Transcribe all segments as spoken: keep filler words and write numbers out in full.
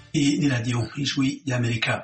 Iyi ni radiyo ijwi y'Amerika.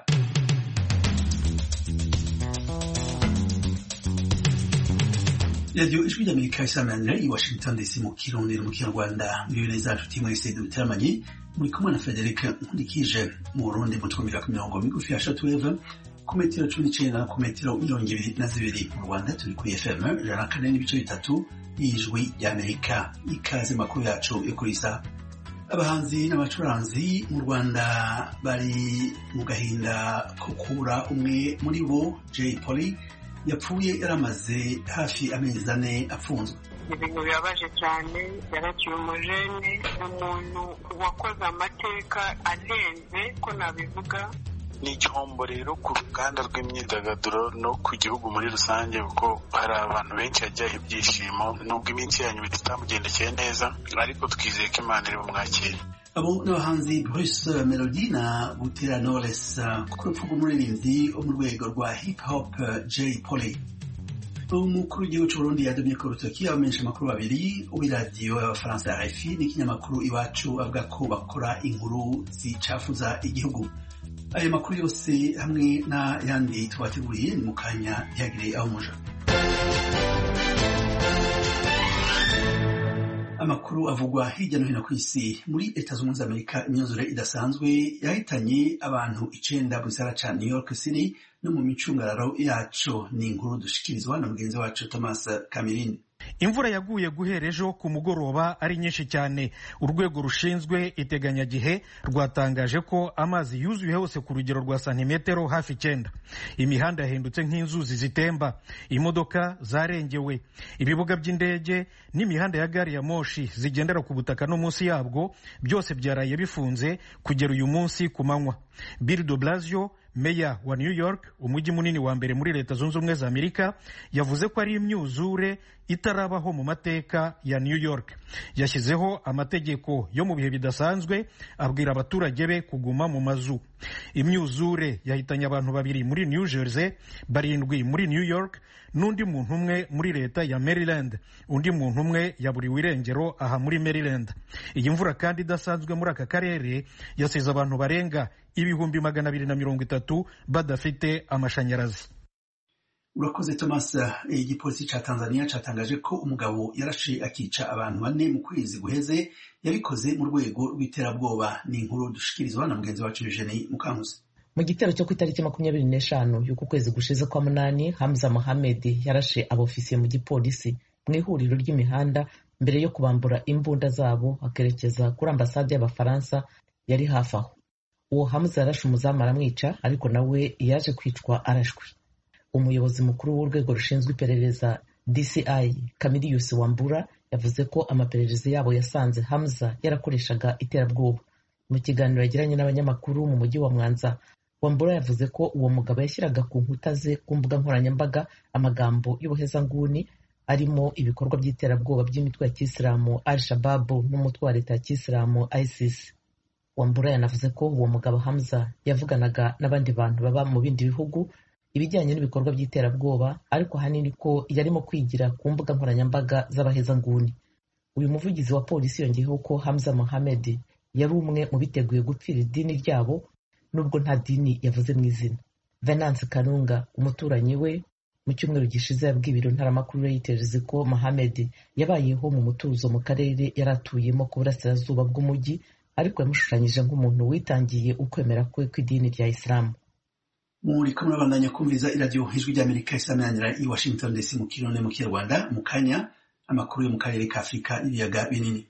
radiyo ijwi y'Amerika isamanira i Washington D C mu Kirundi mu Kinyarwanda. Miliyoni zacu timwe isede uteramanye muri kumwe na Frederic Nkurikije. Mu Burundi mu twumvira ku mirongo migufi ya shortwave ku metero cumi n'icenda ku metero mirongo ibiri na zibiri. Mu Rwanda turi kuri F M ijana na kane n'ibice bitatu y'ijwi y'Amerika. Ikaze makuru yacu yo kuri saa. Abahanzi n'abacuranzi mu Rwanda bari mu gahinda ko kubura umwe muri bo, Jay Polly yapfuye yaramaze hafi amezi ane afunzwe. Ibintu birabaje cyane, yaraciye umujene, umuntu wakoze amateka arenze ko nabivuga. Ni igihombo rero ku ruganda rw'imyidagaduro no ku gihugu muri rusange, kuko hari abantu benshi hajyaho ibyishimo nubwo iminsi yanyu bitamugendekeye neza, ariko twizeye ko Imana iri bumwakire. Abo n'abahanzi Bruce Melody na Butera Knowless ku rupfu rw'umuririmbyi wo mu rwego rwa hip hop Jay Polly. Umukuru w'igihugu cy'u Burundi yadomye ku rutoki abamenyesha amakuru babiri w'iradiyo y'Abafaransa R F I n'ikinyamakuru Iwacu avuga ko bakora inkuru zicafuza igihugu. Ayo makuru yose hamwe na yandi twateguriye ni mu kanya ntihagire aho muja. Amakuru avugwa hirya no hino ku isi. Muri Leta Zunze Ubumwe za Amerika imyuzure idasanzwe yahitanye abantu icenda mu gisagara ca New York City no mu micungararo yaco. Ni inkuru dushikirizwa na mugenzi wacu Thomas Kamirindi. Imvura yaguye guhera ejo ku mugoroba ari nyinshi cyane. Urwego rushinzwe iteganyagihe rwatangaje ko amazi yuzuye hose ku rugero rwa santimetero hafi icyenda. Imihanda yahindutse nk'inzuzi zitemba, imodoka zarengewe, ibibuga by'indege n'imihanda ya gari ya moshi zigendera ku butaka no munsi yabwo byose byaraye bifunze kugera uyu munsi ku manywa. Bill de Blasio, meya wa New York, umujyi munini wa mbere muri Leta Zunze Ubumwe za Amerika, yavuze ko ari imyuzure itarabaho mu mateka ya New York. Yashyizeho amategeko yo mu bihe bidasanzwe, abwira abaturage be kuguma mu mazu. Imyuzure yahitanye abantu babiri muri New Jersey, barindwi muri New York, n'undi muntu umwe muri leta ya Maryland. Undi muntu umwe yaburiwe irengero aha muri Maryland. Iyi mvura kandi idasanzwe muri aka karere yasize abantu barenga ibihumbi magana abiri na mirongo itatu badafite amashanyarazi. Urakoze Thomas. Igipolisi ca Tanzania catangaje ko umugabo yarashe akica abantu bane mu kwezi guheze yabikoze mu rwego rw'iterabwoba. Ni inkuru dushikirizwa na mugenzi wacu Eugenie Mukankusi. Mu gitero cyo ku itariki makumyabiri n'eshanu y'uku kwezi gushize kwa munani, Hamza Mohamed yarashe abofisiye mu gipolisi mu ihuriro ry'imihanda mbere yo kubambura imbunda zabo akerekeza kuri ambasade y'Abafaransa yari hafi aho. Uwo Hamza yarashe umuzamu aramwica, ariko nawe yaje kwicwa arashwe. Umuyobozi mukuru w'urwego rushinzwe iperereza D C I Camillus Wambura yavuze ko amaperereza yabo yasanze Hamza yarakoreshaga iterabwoba. Mu kiganiro yagiranye n'abanyamakuru mu mujyi wa Mwanza, Wambura yavuze ko uwo mugabo yashyiraga ku nkuta ze ku mbuga nkoranyambaga amagambo y'ubuhezanguni arimo ibikorwa by'iterabwoba by'imitwe ya Kisilamu Al-Shabaab n'umutwe wa leta ya Kisilamu ISIS. Wambura yanavuze ko uwo mugabo Hamza yavuganaga n'abandi bantu baba mu bindi bihugu ibijyanye n'ibikorwa by'iterabwoba, ariko ahanini ko yarimo kwigira ku mbuga nkoranyambaga z'abahezanguni. Uyu muvugizi wa polisi yongeyeho ko Hamza Mohamed yari umwe mu biteguye gupfira idini ryabo nubwo nta dini yavuze mu izina. Venance Kanunga, umuturanyi we, mu cyumweru gishize yabwiye ibiro ntaramakuru Reuters ko Mohamed yabayeho mu mutuzo mu karere yari atuyemo ku burasirazuba bw'umujyi, ariko yamushushanyije nk'umuntu witangiye ukwemera kwe kw'idini rya Isilamu. Muri kumwe n'abandanya kumviza iradiyo ijwi ry'Amerika isamanira i Washington D C mu Kirundi mu Kinyarwanda. Mu kanya amakuru yo mu karere ka Afurika n'ibiyaga binini.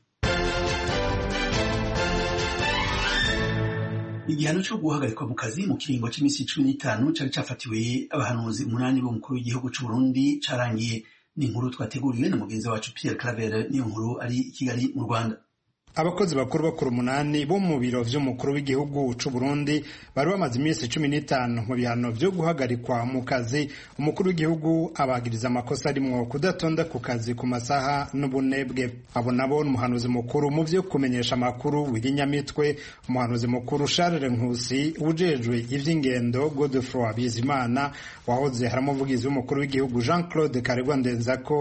Igihano cyo guhagarikwa mu kazi mu kiringo cy'iminsi cumi n'itanu cyari cyafatiwe abahanuzi umunani b'umukuru w'igihugu cy'u Burundi carangiye. Ni inkuru twateguriwe na mugenzi wacu Pierre Claver, niyo nkuru ari i Kigali mu Rwanda. Abakozi bakuru bakuru umunani bo mu biro vy'umukuru w'igihugu c'u Burundi bari bamaze iminsi cumi n'itanu mu bihano vyo guhagarikwa mu kazi. Umukuru w'igihugu abagiriza amakosa arimwo kudatonda ku kazi ku masaha n'ubunebwe. Abo nabo n'umuhanuzi mukuru mu vyo kumenyesha amakuru w'Inyamitwe, umuhanuzi mukuru Charles Nkusi, ujejwe ivy'ingendo Godefroid Bizimana, wahoze haramuvugizi w'umukuru w'igihugu Jean Claude Karegwa Ndenzako,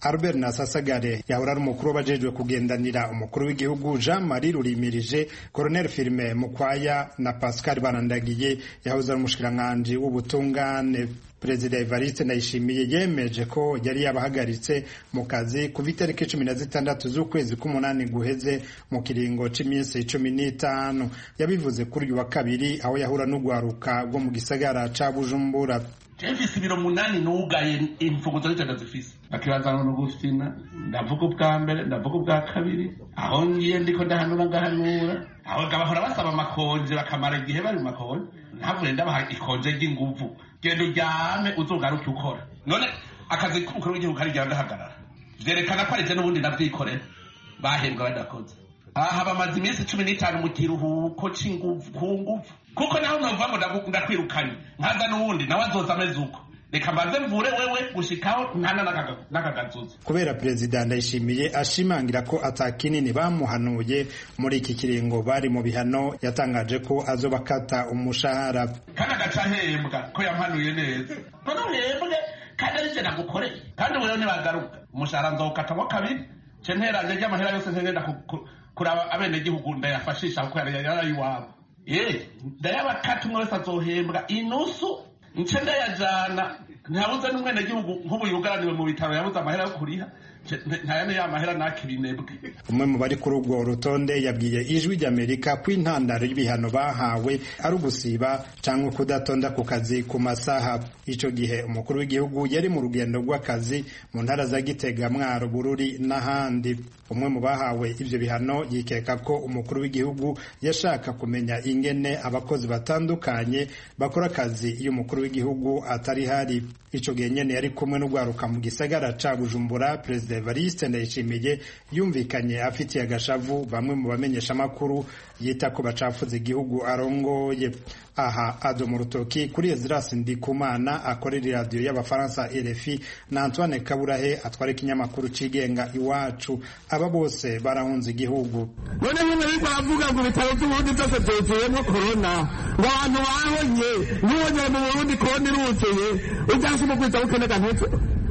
Albert Nasasagare yahora ari umukuru w'abajejwe kugendanira umukuru w'igihugu Jean Marie Rurimirije, Colonel Firme Mukwaya na Pascal Barandagiye yahoze ari umushikiranganji w'ubutungane. Perezida Evariste Ndayishimiye yemeje ko yari yabahagaritse mu kazi kuva itariki cumi na zitandatu z'ukwezi k'umunani guheze mu kiringo c'iminsi cumi n'itanu. Yabivuze kuri uyu wa kabiri aho yahura n'ugwaruka rwo mu gisagara ca Bujumbura. Jefisi biro munani nugaye imfunguzo zitanda zifise akibazana no gusina ndavuga ubwa mbere ndavuga ubwa kabiri aho ngiye ndiko ndahanura ngahanura aho gabahora basaba makonje bakamara igihe bari mu makonje ntabwo ndabaha ikonje ry'inguvu gendo ryame uzogaruka ukora none akazi k'umukuru w'igihugu kari ryandahagarara vyerekana ko arije n'ubundi navyikorera bahembwa badakoze aha bamaze iminsi cumi n'itanu mu kiruhuko c'inguvu ku nguvu kuko naho nova ngo ndakwirukanye nkaza n'ubundi nawe azoza ameze uko reka mbanze mvure wewe gushikaho ntana n'akagazuza. Kubera Perezida Ndayishimiye ashimangira ko atakinini bamuhanuye muri iki kiringo bari mu bihano, yatangaje ko azobakata umushahara kandi agacahembwa ko yampanuye neza none uhembwe kandi arije nagukoreye kandi wewe ntibagaruka umushahara nzawukatamo kabiri ce nteranje ry'amahera yose ntengenda kuraba abenegihugu ndayafashisha kuko yari iwabo. Eh, ndayabakata umwe wese azohembwa inusu nce ndayajana ntabuze n'umwene gihugu nk'ubu yugaraniwe mu bitaro yabuze amahera yo kuriha ntayane ya mahera nakibinebwe. Umwe mu bari kuri urwo rutonde yabwiye Ijwi ry'Amerika ko intandaro y'ibihano bahawe ari ugusiba canke kudatonda ku kazi ku masaha. Ico gihe umukuru w'igihugu yari mu rugendo rw'akazi mu ntara za Gitega, Mwaro, Bururi n'ahandi. Umwe mu bahawe ivyo bihano yikeka ko umukuru w'igihugu yashaka kumenya ingene abakozi batandukanye bakora akazi iyo umukuru w'igihugu atari hari. Ico gihe nyene yari kumwe n'ugwaruka mu gisagara ca Bujumbura. Perezida Evariste Ndayishimiye yumvikanye afitiye agashavu bamwe mu bamenyesha makuru yita ko bacafuza igihugu arongoye. Aha ado mu rutoki kuri Ezras Ndikumana akorera radio y'abafaransa R F I na Antoine Kaburahe atwara ikinyamakuru cigenga Iwacu. Aba bose barahunze igihugu. None nyine biko avuga ngo bitaro by'ubundi byose byuzuyemo corona ngo abantu bahonye n'ubonye mu Burundi corona iruzuye ubyashe mu kwita ukeneka ntutse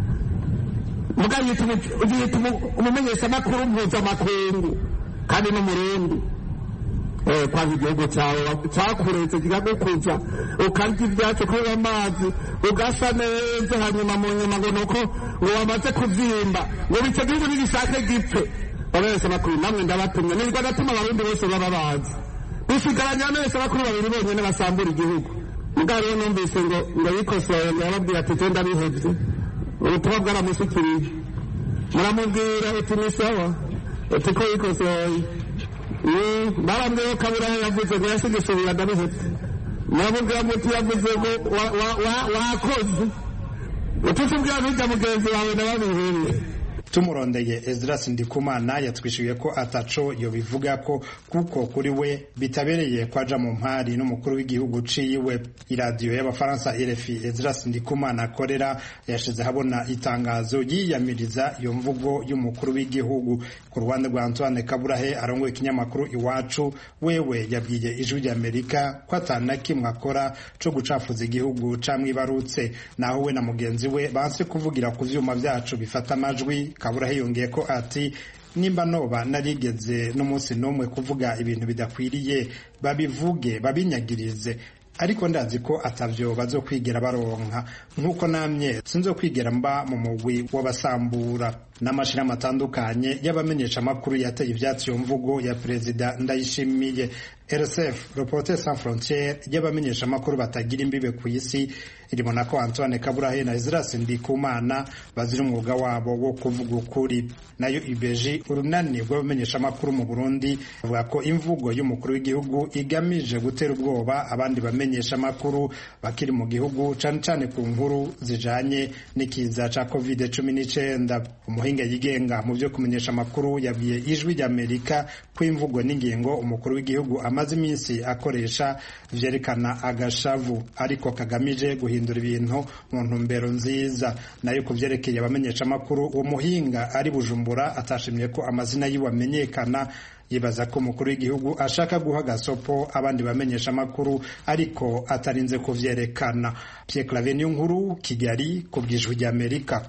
mugaye yituma umumenyesha makuru mpuzamakungu kandi n'umurundi eh kwa igihugu cyawe cyakuretse kigagukuza ukarya ibyatsi kuri amazi ugasa neza hanyuma mu nyuma ngo nuko ngo wamaze kuzimba ngo bice gihugu n'igishake gipfe. Abese makuru namwe ndabatumye nirwa gatuma abarundi bose baba bazi bisigaranya neza bakuru babiri bonyene basambura igihugu. Mugabo rero numvise ngo ngo yikosoye ngo yababwira ati tenda bihevye ubutumwa bwaramusukirije muramubwira uti ni sawa uti ko yikosoye barambwira Kaburahe yavuze ngo yasigisubira ndabihetse muramubwira muti yavuze ngo wakoze ututubwira n'ujya mugenzi wawe ndababihiriye. Tumurondeye Ezras Ndikumana yatwishuye ko ataco yo bivuga ko kuko kuri we bitabereye kwaja mu mpari n'umukuru w'igihugu ciwe. Iradiyo y'abafaransa R F I Ezras Ndikumana akorera yashize habona itangazo yiyamiriza iyo mvugo y'umukuru w'igihugu. Ku ruhande rwa Antoine Kaburahe arongoye ikinyamakuru Iwacu, wewe yabwiye Ijwi ry'Amerika ko atana kimwe akora co gucafuza igihugu camwibarutse, naho we na mugenzi we banse kuvugira ku vyuma vyacu bifata amajwi. Kaburahe yongeye ko ati nimba noba narigeze n'umunsi n'umwe kuvuga ibintu bidakwiriye babivuge babinyagirize, ariko ndazi ko atavyo bazokwigera baronka nkuko namye sinzokwigera mba mu mugwi w'abasambura. N'amashirahamwe atandukanye y'abamenyesha makuru yateye ivyatsi yo mvugo ya Perezida Ndayishimiye. R S F Reporters Sans Frontières y'abamenyesha makuru batagira imbibe ku isi irimo ko Antoine Kaburahe na Ezras Ndikumana bazira umwuga wabo wo kuvuga ukuri. Nayo I B J urunani rw'abamenyesha makuru mu Burundi avuga ko imvugo y'umukuru w'igihugu igamije gutera ubwoba abandi bamenyesha makuru bakiri mu gihugu cane cane ku nkuru zijanye n'ikiza ca covid cumi n'icenda. Umuhinga yigenga mu byo kumenyesha makuru yabwiye Ijwi ry'Amerika ko imvugo n'ingingo umukuru w'igihugu amaze iminsi akoresha vyerekana agashavu ariko kagamije guhindura ibintu mu ntumbero nziza. Nayo kuvyerekeye abamenyesha makuru uwo muhinga ari Bujumbura atashimye ko amazina yiwe amenyekana, yibaza ko umukuru w'igihugu ashaka guha gasopo abandi bamenyesha makuru ariko atarinze kuvyerekana. Pierre Claver Niyonkuru, Kigali, ku bw'Ijwi ry'Amerika.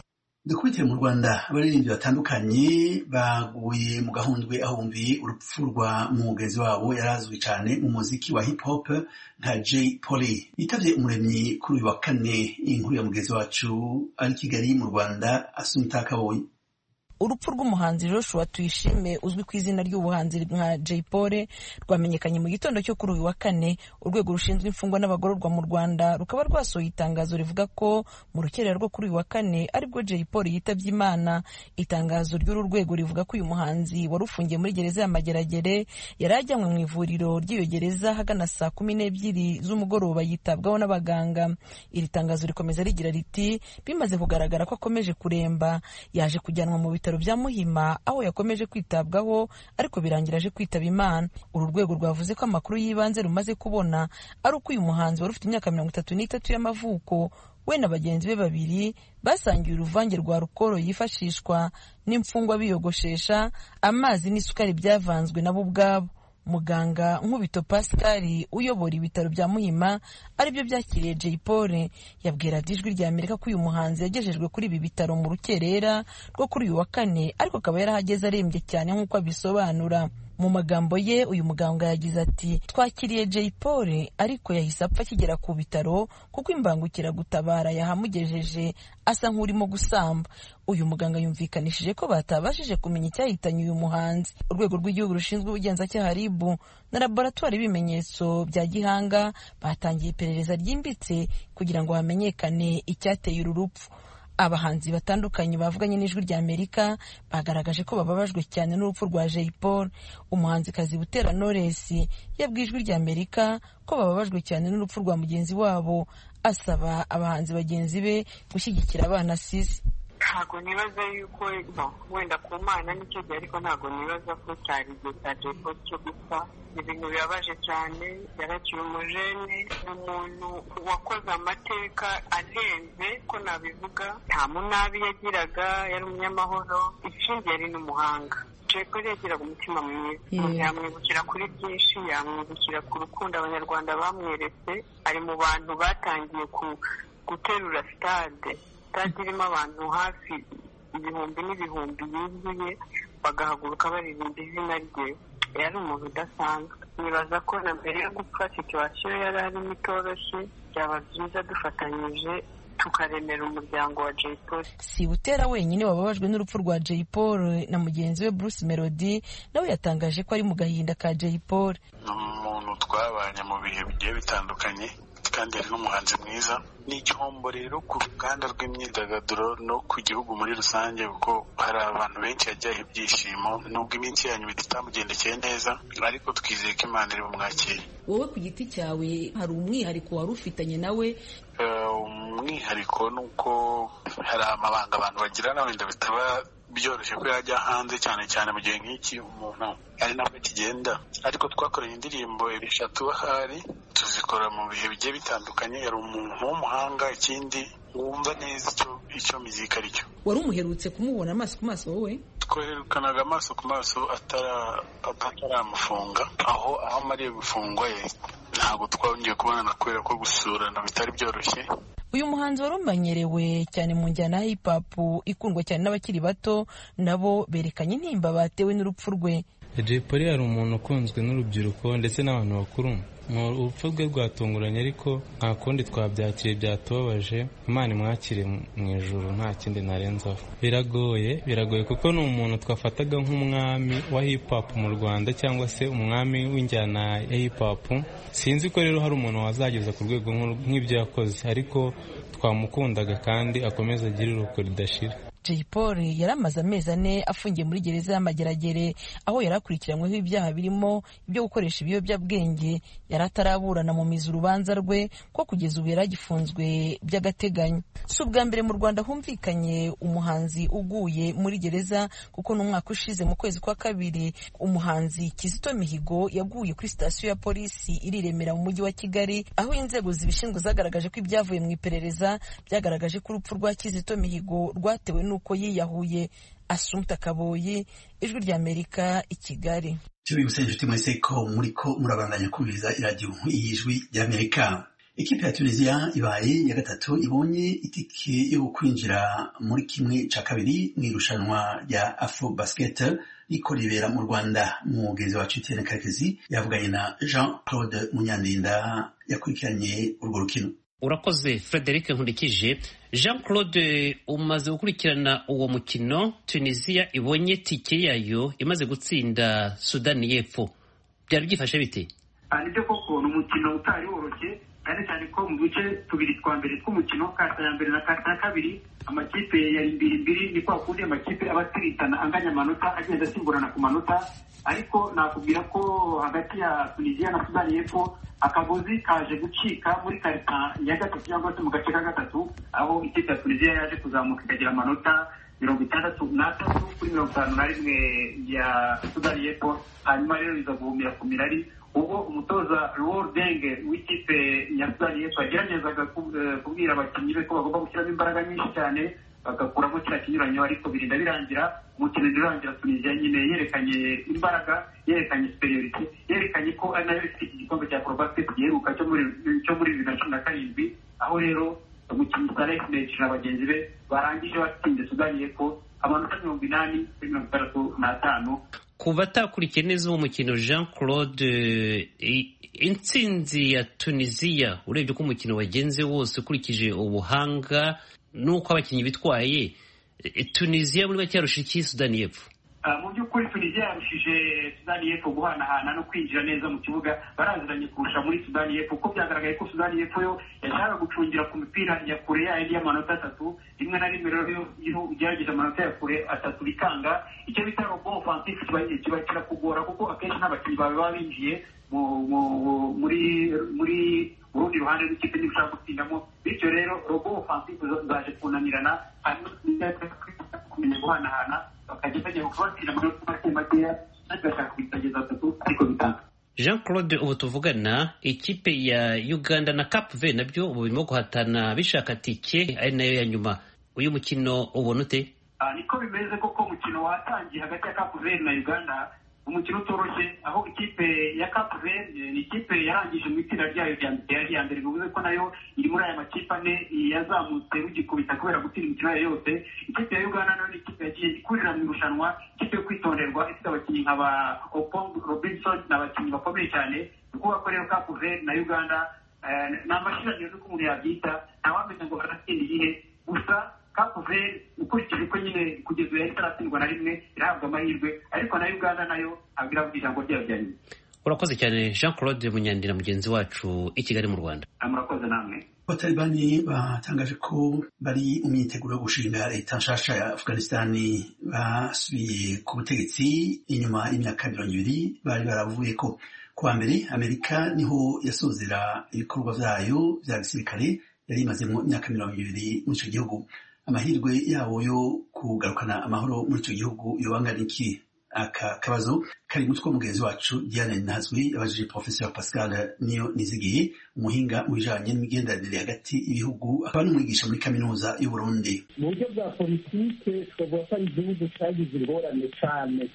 dukubitire mu Rwanda abaririmbyi batandukanye baguye mu gahundwe aho bumviye urupfu rwa mugenzi wabo yarazwi cyane mu muziki wa hip hop nka Jay Polly yitavye umuremyi kuri uyu wa kane. Inkuru ya mugenzi wacu ari Kigali mu Rwanda Asumta Kaboyi. Urupfu rw'umuhanzi Joshua Tuyishime uzwi ku izina ry'ubuhanzi nka Jay Polly rwamenyekanye mu gitondo cyo kuri uyu wa kane. Urwego rushinzwe imfungwa n'abagororwa mu Rwanda rukaba rwasohoye itangazo rivuga ko mu rukerera rwo kuri uyu wa kane aribwo Jay Polly yitavye Imana. Itangazo ry'uru rwego rivuga ko uyu muhanzi wari ufungiye muri gereza ya Mageragere yari ajyanywe mu ivuriro ry'iyo gereza hagana saa kumi n'ebyiri z'umugoroba yitabwaho n'abaganga. Iri tangazo rikomeza rigira riti bimaze kugaragara ko akomeje kuremba yaje kujyanwa mu bitaro bya Muhima aho yakomeje kwitabwaho ariko birangira aje kwitaba Imana. Uru rwego rwavuze ko amakuru y'ibanze rumaze kubona ari uko uyu muhanzi wari ufite imyaka mirongo itatu n'itatu y'amavuko we na bagenzi be babiri basangiye uruvange rwa rukoro yifashishwa n'imfungwa biyogoshesha amazi n'isukari byavanzwe nabo ubwabo. Muganga Nkubito Pascal uyobora ibitaro bya Muhima aribyo byakiriye Jay Polly yabwira Ijwi rya Amerika ko uyu muhanzi yagejejwe kuri ibi bitaro mu rukerera rwo kuri uyu wa kane ariko akaba yarahageze arembye cyane nk'uko abisobanura. Mu magambo ye uyu muganga yagize ati twakiriye Jay Polly ariko yahise apfa akigera ku bitaro kuko imbangukiragutabara yahamugejeje asa nk'urimo gusamba. Uyu muganga yumvikanishije ko batabashije kumenya icyahitanye uyu muhanzi. Urwego rw'igihugu rushinzwe ubugenzacyaha R I B na laboratoire y'ibimenyetso bya Gihanga batangiye iperereza ryimbitse kugira ngo hamenyekane icyateye uru rupfu. Abahanzi batandukanye bavuganye n'Ijwi rya Amerika bagaragaje ko bababajwe cyane n'urupfu rwa Jay Polly. Umuhanzikazi Butera Knowless yabwiye Ijwi rya Amerika ko bababajwe cyane n'urupfu rwa mugenzi wabo, asaba abahanzi bagenzi be gushyigikira abana asize. Ntabwo nibaza yuko wenda ku Mana nicyo gihe ariko ntabwo nibaza ko cyari igihe cya Jay Polly cyo gupfa. Ibintu bibabaje cyane, yaraciye umujene, umuntu wakoze amateka arenze ko nabivuga, nta munabi yagiraga, yari umunyamahoro, ikindi yari n'umuhanga. Jay Polly yagiraga umutima mwiza, yamwibukira kuri byinshi, yamwibukira ku rukundo abanyarwanda bamweretse. Ari mu bantu batangiye guterura stade stade irimo abantu hafi ibihumbi n'ibihumbi yuzuye bagahaguruka baririmba izina rye. Yari umuntu udasanzwe. Nibaza ko na mbere yo gupfa situwasiyo yari arimo itoroshye, byaba byiza dufatanyije tukaremera umuryango wa Jay Polly. Si Butera wenyine wababajwe n'urupfu rwa Jay Polly, na mugenzi we Bruce Melody nawe yatangaje ko ari mu gahinda ka Jay Polly. Umuntu twabanye mu bihe bigiye bitandukanye kandi ari n'umuhanzi mwiza. Ni igihombo rero ku ruganda rw'imyidagaduro no ku gihugu muri rusange kuko hari abantu benshi yajyaho ibyishimo nubwo iminsi yanyu bitamugendekeye neza ariko twizeye ko Imana iri bumwakire. Wowe ku giti cyawe hari umwihariko wari ufitanye nawe? Umwihariko ni uko hari amabanga abantu bagirana wenda bitaba byoroshye ko yajya hanze cyane cyane mu gihe nk'iki umuntu ari nabwo kigenda, ariko twakoranye indirimbo eshatu ahari tuzikora mu bihe bigiye bitandukanye. Yari umuntu w'umuhanga, ikindi wumva neza icyo icyo muzika ari cyo. Wari umuherutse kumubona amaso ku maso wowe? Twaherukanaga amaso ku maso atara ataramufunga, aho aho amariye gufungwa ye ntabwo twongeye kubonana kubera ko gusurana bitari byoroshye. Uyu muhanzi wari umenyerewe cyane mu njyana ya hip hop ikundwa cyane n'abakiri bato nabo berekanye intimba batewe n'urupfu rwe. Jay Polly yari umuntu ukunzwe n'urubyiruko ndetse n'abantu bakuru. Urupfu rwe rwatunguranye ariko nta kundi twabyakiriye, byatubabaje. Imana imwakire mu ijuru, nta kindi narenzaho. Biragoye biragoye kuko ni umuntu twafataga nk'umwami wa hip hop mu Rwanda cyangwa se umwami w'injyana ya hip hop. Sinzi ko rero hari umuntu wazageza ku rwego nk'ibyo yakoze, ariko twamukundaga kandi akomeza agira iruhuko ridashira. Jay Polly yari amaze amezi ane afungiye muri gereza y'Amageragere aho yari akurikiranyweho ibyaha birimo ibyo gukoresha ibiyobyabwenge. Yari ataraburana mu mizi urubanza rwe ko kugeza ubu yari agifunzwe by'agateganyo. Si ubwa mbere mu Rwanda humvikanye umuhanzi uguye muri gereza kuko n'umwaka ushize mu kwezi kwa kabiri umuhanzi Kizito Mihigo yaguye kuri sitasiyo ya polisi iri Remera mu mujyi wa Kigali, aho inzego zibishinzwe zagaragaje ko ibyavuye mu iperereza byagaragaje ko urupfu rwa Kizito Mihigo rwatewe nuko yiyahuye. Asumta Kaboyi, Ijwi rya Amerika, i Kigali. Tubibutse inshuti mwese ko muriko murabandanya kumviriza iradiyo y'Ijwi rya Amerika. ikipe ya Tunisia ibaye ya gatatu ibonye itike yo kwinjira muri kimwe ca kabiri mu irushanwa rya Afro Basket riko ribera mu Rwanda. Umugenzi wacu Etienne Karekezi yavuganye na Jean Claude Munyandinda yakurikiranye urwo rukino. Urakoze Frederic Nkundikije. Jean Claude, umaze gukurikirana uwo mukino. Tunisia ibonye tike yayo imaze gutsinda Sudani y'Epfo, byari byifashe bite? Nibyo koko ni umukino utari woroshye, cyane cyane ko mu duce tubiri twa mbere tw'umukino, kata ya mbere na kata ya kabiri, amakipe yari mbiri mbiri, ni kwa kundi amakipe aba atiritana anganya amanota agenda asimburana ku manota, ariko nakubwira ko hagati ya Tunisia na Sudani y'Epfo akagozi kaje gucika muri karita ya gatatu cyangwa se mu gace ka gatatu, aho ikipe ya Tunisia yaje kuzamuka ikagira amanota mirongo itandatu n'atatu kuri mirongo itanu na rimwe ya Sudani y'Epfo, hanyuma rero biza guhumira ku mirari ubwo umutoza Luol Deng w'ikipe ya Sudani y'Epfo yageragezaga kubwira abakinnyi be ko bagomba gushyiramo imbaraga nyinshi cyane bagakuramo kiriya kinyuranyo, ariko birinda birangira. Umukino urangira Tunisia nyine yerekanye imbaraga, yerekanye superiority, yerekanye ko ari nayo ifite iki gikombe cya Afro Basket giheruka cyo muri cyo muri bibiri na cumi na karindwi, aho rero umukinnyi Saleh Mech na bagenzi be barangije batsinze Sudani y'Epfo amanota mirongo inani kuri mirongo itandatu n'atanu. Ku batakurikiye neza uwo mukino Jean Claude, intsinzi ya Tunisia urebye ko umukino wagenze wose ukurikije ubuhanga nuko abakinnyi bitwaye, Tunisia muri make yarusha iki Sudani y'Epfo? Mu by'ukuri Tunisia yarushije Sudani y'Epfo guhanahana no kwinjira neza mu kibuga, baraziranye kurusha muri Sudani y'Epfo, kuko byagaragaye ko Sudani y'Epfo yo yashaka gucungira ku mipira ya kure yindi y'amanota atatu, rimwe na rimwe rero iyo ugerageje amanota ya kure atatu bikanga, icyo bita robot offensif kiba kirakugora, kuko akenshi n'abakinnyi bawe baba binjiye muri muri urundi ruhande rw'ikipe niba ushaka gutsindamo, bityo rero robot offensif zaje kunanirana, hanyuma kumenya guhanahana bakajya bajya kubatsinda amanota make makeya bagashaka kubitageza atatu ariko bitanga. Jean Claude, ubu tuvugana ikipe ya Uganda na Cape Verde nabyo ubu birimo guhatana bishaka tike ari nayo ya nyuma. Uyu mukino ubona ute? Niko bimeze koko, umukino watangiye hagati ya Cape Verde na Uganda, umukino utoroshye, aho ikipe ya Cape Verde ni ikipe yarangije mu itsinda ryayo rya mbere, bivuze ko nayo iri muri aya makipe ane yazamutse rugikubita kubera gutsinda imikino yayo yose. Ikipe ya Uganda nayo ni ikipe yagiye ikurira mu irushanwa, ikipe yo kwitonderwa, ifite abakinnyi nka ba Opong Robinson n'abakinnyi bakomeye cyane. Ni ukuvuga ko rero Cape Verde na Uganda ni amashiraniro n'uko umuntu yabyita, ntawamenya ngo baratsinda iyihe, gusa Cape Verde ukurikije ko nyine kugeza ubu yari itaratsindwa na rimwe irahabwa amahirwe, ariko na Uganda nayo abwira ijambo ryayo rya nyuma. Urakoze cyane Jean Claude Munyandira, mugenzi wacu i Kigali mu Rwanda. Murakoze namwe. Abatalibani batangaje ko bari mu myiteguro yo gushinga leta nshasha ya Afghanistani basubiye ku butegetsi inyuma y'imyaka mirongo ibiri bari baravuye ko. Kuwa mbere Amerika niho yasozera ibikorwa vyayo vya gisirikare yari imazemo imyaka mirongo ibiri muri ico gihugu. Amahirwe yabo yo kugarukana amahoro muri ico gihugu yobangana iki? Aka kabazo kari mutwe mugenzi wacu Diane Nazwi yabajije Professeur Pascal Niyo Nizigiye, umuhinga mu bijanye n'imigenderanire hagati y'ibihugu, akaba n'umwigisha muri kaminuza y'u Burundi. Mu buryo bwa politike twavuga ko ari igihugu cyagize ingorane cyane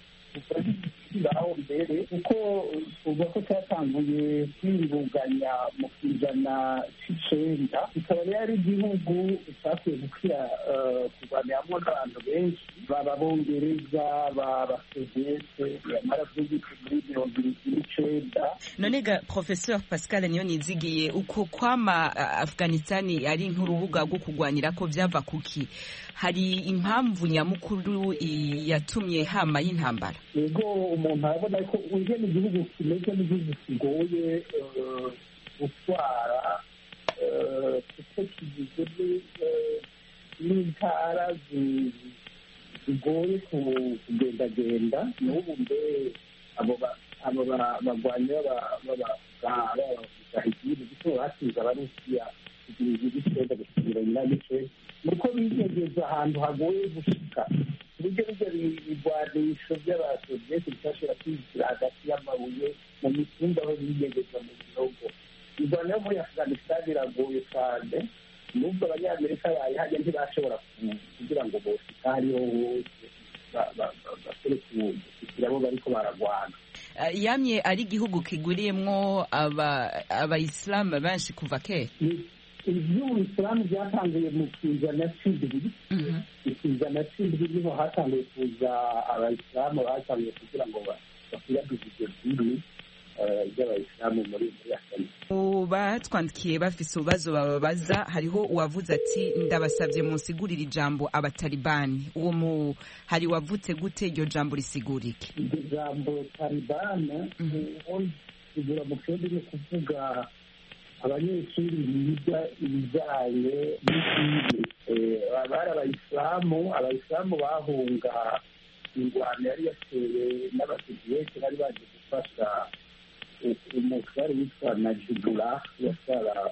aho mbere, kuko tuvuga ko cyatanguye kwiyunganya mu kijana c'icenda, kikaba rero ari igihugu cyakwiye gukira kurwaniramo n'abantu benshi, baba Bongereza, baba Soviyete, yamara vy'igiti muri mirongo irindwi n'icenda. None ga Professeur Pascal Niyo Nizigiye, uko kwama Afghanistani ari nk'urubuga rwo kurwanira ko vyava kuki? Hari impamvu nyamukuru yatumye hama y'intambara? Yego, umuntu arabona ko uje n'igihugu kimeze n'igihugu kigoye gutwara, kuko kigizwe n'intara zigoye kugendagenda. N'ubu mbe abo bagwanyi b'abagahigiri kuko basize abarusiya kugira igihugu cyenda gusubira nyina n'ice, nuko bigegeza ahantu hagoye gushika, uburyo bijya bigwanisho by'abasoviyeti bitashobora kwinjira hagati y'amabuye mu mitumba aho bigegeza mu bihugu. Irwana yo muri Afghanistan iragoye cyane, nubwo abanyamerika bayihajya ntibashobora kugira ngo boshika hariho hose basore kugira abo bariko baragwana. yamye ari igihugu kiguriyemwo abayisilamu benshi kuva kera. iby'ubuyisilamu byatangiye mu kizana cy'indwi ikizana cy'indwi niho hatangiye kuza abayisilamu batangiye kugira ngo bakwiragize ibyo dini by'abayisilamu muri Afghanistan. Batwandikiye bafise ububazo bababaza, hariho uwavuze ati ndabasabye munsigurira ijambo abatalibani. Uwo mu hari wavutse gute, iryo jambo risigura iki? Iryo jambo talibani sigura mu kirundi ni kuvuga abanyeshuri biga ibijyanye n'idini. Bari abayisilamu abayisilamu bahunga ingwano yari yatewe n'abasiviyete bari baje gufasha umutware witwa Najibullah yasara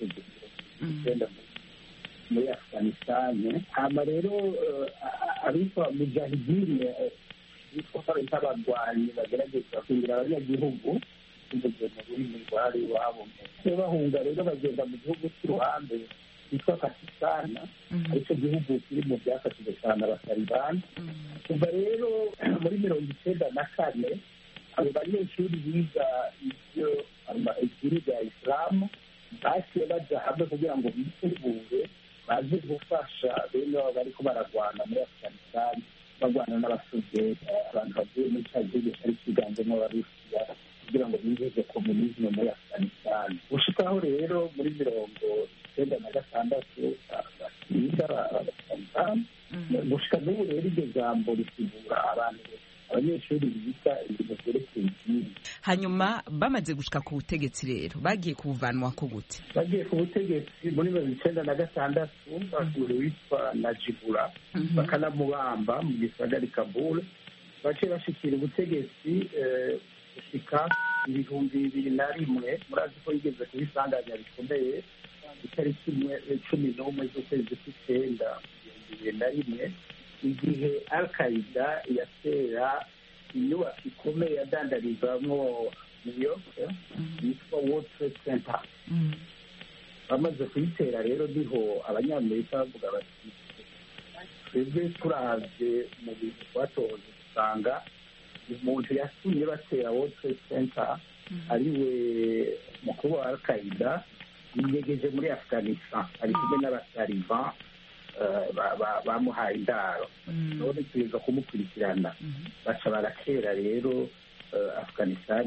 igenda muri Afghanistan. hama rero abitwa mujahidine bitwa nk'abagwanyi bagerageza kwinjira abanyagihugu kugeza mu rurimi rwari iwabo. bahunga rero bagenda mu gihugu cy'uruhande cyitwa Pakistan, aricyo gihugu kiri mu byafashije cyane abatalibani. kuva rero muri mirongo icyenda na kane abo banyeshuri biga ibyo idini rya isilamu baciye baja hamwe kugira ngo bitegure baze gufasha bene babo bariko baragwana muri Afghanistan, bagwana n'abasoviyeti, abantu bavuye muri cya gihugu cyari kiganjemo abarusiya, kugira ngo binjize komunisme muri Afghanistan. gushikaho rero muri mirongo icyenda na gatandatu biga Afghanistan. gushika n'ubu rero iryo jambo risigura abantu abanyeshuri biga ibintu vyerekeye idini. Hanyuma bamaze gushika ku butegetsi rero bagiye kubuvanwa ko gute? bagiye ku butegetsi muri mirongo icyenda na gatandatu bagure witwa Najibullah bakanamubamba mu gisagara Kabul. baciye bashikira ubutegetsi gushika ibihumbi bibiri na rimwe. murazi ko yigeze kubisanganya bikomeye itariki cumi n'umwe z'ukwezi kw'icyenda ibihumbi bibiri na rimwe, igihe Al-Qaeda yatera inyubako ikomeye yadandarizamwo New York yitwa World Trade Center. bamaze kuyitera rero niho abanyamerika bavuga bati twebwe turavye mu bintu twatoze dusanga umuntu yatumye batera World Trade Center ariwe mukuru wa Al-Qaeda yiyegeje muri Afghanistan, ari kumwe n'abataliban bamuhaye indaro. none tuza kumukurikirana baca barakera rero Afghanistan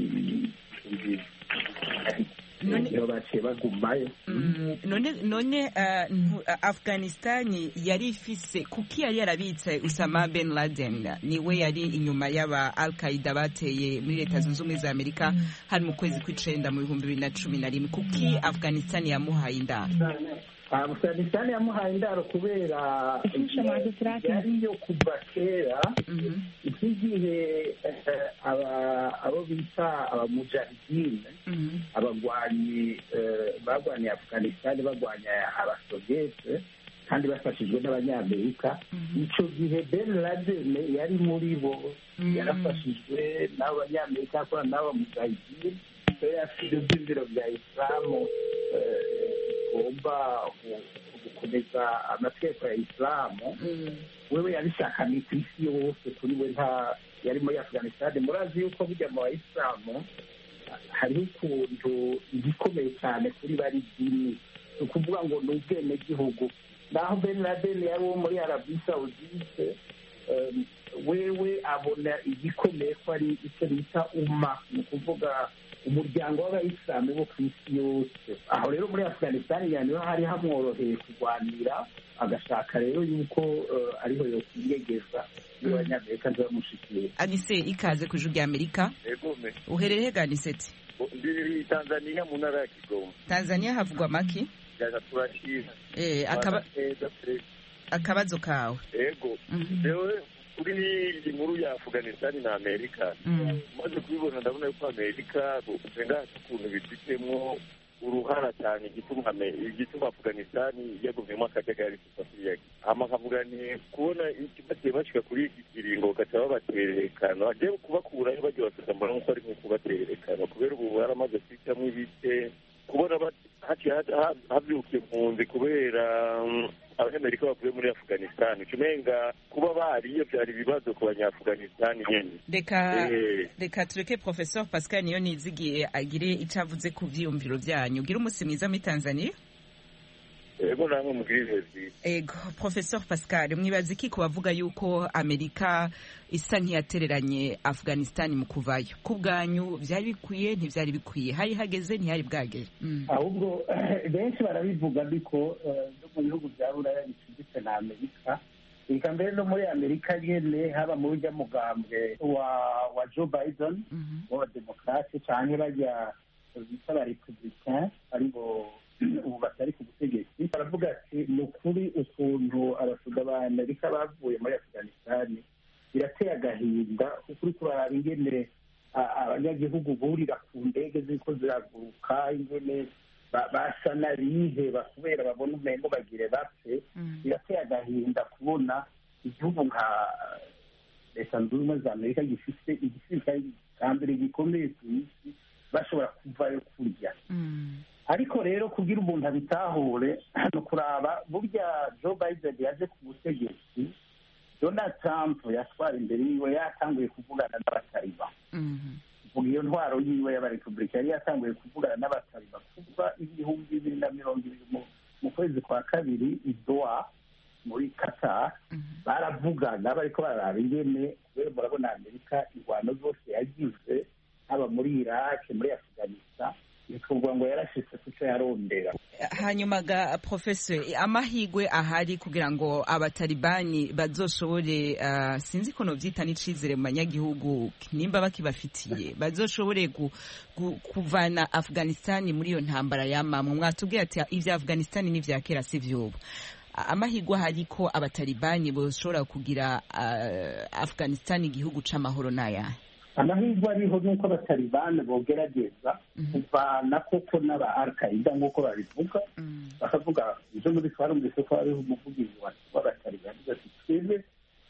niyo baciye bagumayo. none none Afghanistan yari ifise kuki yari yarabitse Osama bin Laden, niwe yari inyuma y'aba Al-Qaeda bateye muri Leta Zunze Ubumwe za Amerika hari mu kwezi kw'icenda mu bihumbi bibiri na cumi na rimwe. kuki Afghanistan yamuhaye indaro? Afghanistan yamuhaye indaro kubera yariyo kuva kera. iki gihe abo bita abamujahidine, abagwanyi bagwaniye Afghanistan bagwanya abasoviyete kandi bafashijwe n'abanyamerika. icyo gihe Ben Laden yari muri bo, yarafashijwe n'abanyamerika akorana n'abamujahidine. yari afite ibyumviro bya isilamu ugomba gukomeza amategeko ya isilamu. wewe yabishakanye ku isi yose, kuri we nta yari muri Afghanistan. murazi yuko burya mu bayisilamu hariho ukuntu igikomeye cyane kuri bari dini, ni ukuvuga ngo ni ubwenegihugu. naho Ben Laden yari uwo muri Arabie Saoudite, wewe abona igikomeye ko ari icyo bita umma, ni ukuvuga umuryango w'abayisilamu bo ku isi yose. aho rero muri Afghanistan niho hari hamworoheye kurwanira, agashaka rero yuko ariho yokwiyegeza n'abanyamerika ntibamushikiye. Anise, ikaze ku ijwi rya Amerika. uherereye he Aniseti? ndi Tanzania mu ntara ya Kigoma. Tanzania havugwa maki? turashira eh akaba akabazo kawe. Ego rero kuri iyi nkuru ya Afghanistan na Amerika, maze kubibona ndabona yuko Amerika usenga ukuntu bifitemo uruhara cyane igituma igituma Afghanistan yagumyemo akajagari k'Afrique. ama kavuga ni kubona ikibazo bashika kuri iki kiringo gataba baterekana aje kubakura bagiye bafite mbona ko ari kubaterekana kubera ubu baramaze kwitamo ibice kubona habyukiye impunzi kubera abanyamerika bavuye muri Afghanistan umenga kuba bariyo byari ibibazo ku banyaafghanistan nyene. Reka reka tureke Professor Pascal Niyonizigiye agire icavuze ku vyiyumviro vyanyu. Gira umunsi mwiza muri Tanzania. Ego namwe mugirihezi. Ego Professor Pascal mwibaza iki ku bavuga yuko Amerika isa nkiyatereranye Afghanistan mu kuvayo ku bwanyu vyari bikwiye ntivyari bikwiye hari hageze ntihari bwagere ahubwo benshi barabivuga biko no mu bihugu bya Buraya bicuditse na Amerika ika mbere no muri Amerika nyene haba mu burya mugambwe wa wa Joe Biden wa Democrats canke bajya bita ba Republican aribo ubu batari ku butegetsi baravuga ati ni ukuri ukuntu abasuda ba Amerika bavuye muri Afghanistan birateye agahinda ukuri kuraba ingene abanyagihugu burira ku ndege ziko ziraguruka ingene basa n'abiheba kubera babona umengo bagire bapfe birateye agahinda kubona igihugu nka leta zunze ubumwe za Amerika gifite igisirikare cya mbere gikomeye ku isi bashobora kuvayo kurya ariko rero kugira umuntu abitahure no kuraba burya Joe Biden yaje ku butegetsi Donald Trump yatwara imbere yiwe yatanguye kuvugana n'abatariba kuvuga iyo ntwaro yiwe y'abarepublika yari yatanguye kuvugana n'abatariba kuva ibihumbi bibiri na mirongo ibiri mu kwezi kwa kabiri i Doha muri Qatar baravugana bariko bararaba ingene kubera murabona Amerika ingwano zose yagize haba muri Iraq muri Afghanistan bikuvuga ngo yarashitse kuco yarondera. Hanyuma ga Professor amahigwe ahari kugira ngo abatalibani bazoshobore uh, sinzi ko no vyita n'icizere mu banyagihugu nimba bakibafitiye bazoshobore kuvana Afghanistan muri iyo ntambara yamamwe mwatubwiye ati ivya Afghanistan ni vya kera sivyo amahigwe ahari ko abatalibani boshobora kugira uh, Afghanistan igihugu c'amahoro naya amahirwe ariho nuko abatalibani bogerageza kuvana koko n'aba Al-Qaeda nk'uko babivuga bakavuga ivyo muri twarumvise ko hariho umuvugizi w'abatalibani ati twebwe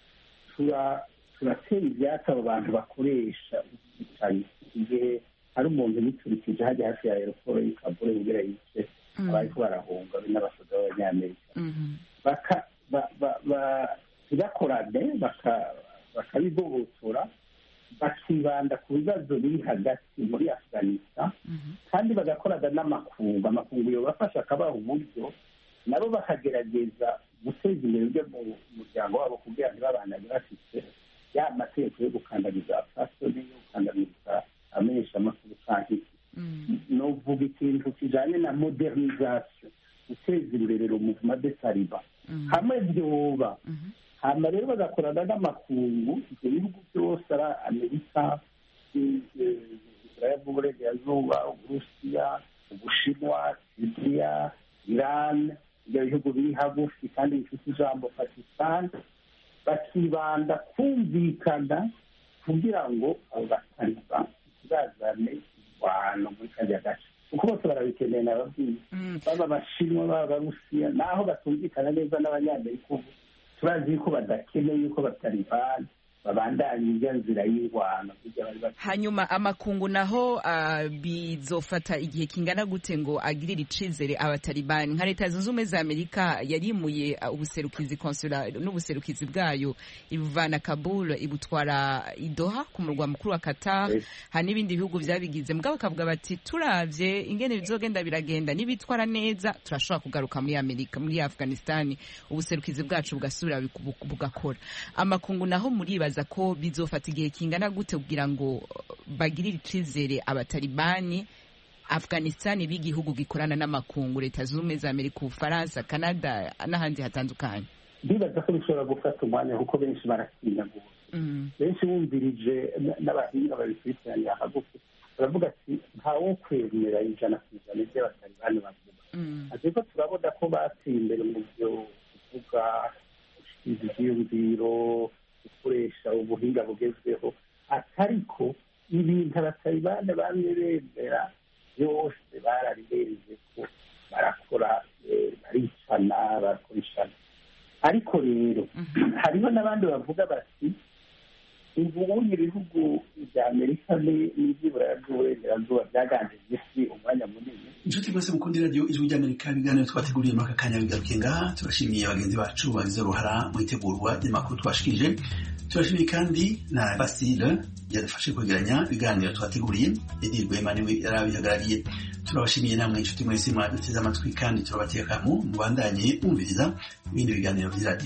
turatera ivyatsi abo bantu bakoresha igihe hari umuntu biturikije hajya hafi ya aeroport y'i Kabul kugira yice abariko barahunga n'abasoda b'abanyamerika bakorane bakabigobotora bakibanda ku bibazo biri hagati muri Afghanistan kandi bagakorana n'amakungu amakungu yobafasha akabaha uburyo nabo bakagerageza guteza imbere ibyo mu muryango wabo kugira ngo babandanye bafite ya mategeko yo gukandamiza abasore yo gukandamiza amenyesha amakuru canke novuga ikintu kijanye na modernisation guteza imbere le mouvement des talibans hamwe vyoba hama rero bagakorana n'amakungu ibyo bihugu byose ari Amerika Israel y'uburengerazuba Uburusiya Ubushinwa Syria Iran ibyo bihugu biri hagufi kandi bifite ijambo Pakistan bakibanda kumvikana kugira ngo abo bataliban bazane abantu muri kajya gace kuko bose barabikeneye n'ababwiye baba Abashinwa baba Abarusiya naho batumvikana neza n'Abanyamerika ubu turazi ko badakeneye yuko batalibani babandanya ijya nzira y'irwano. Hanyuma amakungu naho uh, bizofata igihe kingana gute ngo agirire icizere abatalibani nka leta zunze ubumwe za Amerika yarimuye uh, ubuserukizi consular n'ubuserukizi bwayo ibuvana Kabul ibutwara i Doha ku murwa mukuru wa Qatar yes. Ha n'ibindi bihugu byabigize mugabo bakavuga bati turavye ingene bizogenda biragenda nibitwara neza turashobora kugaruka muri Amerika muri Afghanistan ubuserukizi bwacu bugasubira bugakora. Amakungu naho muri baza ko bizofata igihe kingana gute kugira ngo bagirire icizere abatalibani Afghanistan b'igihugu gikorana n'amakungu leta z'ubumwe za Amerika Ufaransa Canada n'ahandi hatandukanye. Ndibaza ko bishobora gufata umwanya kuko benshi baratinya ngo benshi bumvirije n'abahinga babikurikiranye hagufi baravuga ati ntawo kwemera ijana ku ijana by'abatalibani bavuga ariko turabona ko bateye imbere mu byo kuvuga ivyiyumviro gukoresha ubuhinga bugezweho atariko ibintu abatalibani bamwe bemera byose barabirenze ko barakora baricana barakoreshana ariko rero hariho n'abandi bavuga bati ubundi ibihugu bya amerika n'iby'iburayi by'uburengerazuba byaganjije isi umwanya munini. inshuti mwese mukunda radiyo ijwi ry'amerika ibiganiro twateguriye muri aka kanya bigaruke ngaha. turashimiye bagenzi bacu bagize uruhara mu itegurwa ry'amakuru twashikije. turashimiye kandi na Basile yadufashe kwegeranya ibiganiro twateguriye. Edi Rwema niwe yarabihagarariye. turabashimiye namwe inshuti mwese mwaduteze amatwi kandi turabateka mu mubandanye mwumviriza ibindi biganiro by'iradiyo.